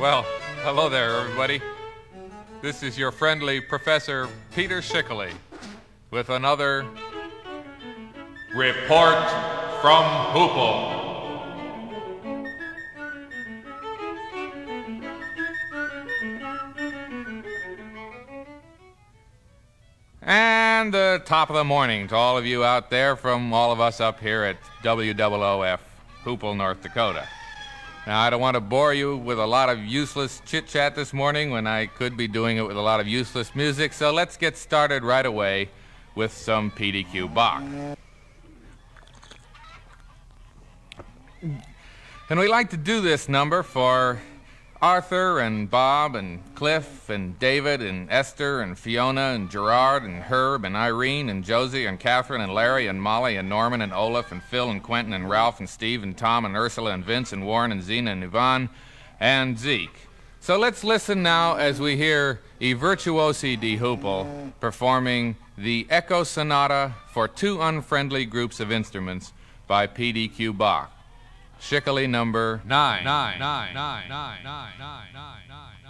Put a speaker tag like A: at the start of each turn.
A: Well, hello there, everybody. This is your friendly Professor Peter Schickley with another Report from Hoople. And the top of the morning to all of you out there from all of us up here at WOOF, Hoople, North Dakota. Now, I don't want to bore you with a lot of useless chit-chat this morning when I could be doing it with a lot of useless music, so let's get started right away with some PDQ Bach. And we like to do this number for Arthur and Bob and Cliff and David and Esther and Fiona and Gerard and Herb and Irene and Josie and Catherine and Larry and Molly and Norman and Olaf and Phil and Quentin and Ralph and Steve and Tom and Ursula and Vince and Warren and Zena and Yvonne and Zeke. So let's listen now as we hear I Virtuosi di Hoople performing the Echo Sonata for Two Unfriendly Groups of Instruments by PDQ Bach. Schickley number 9.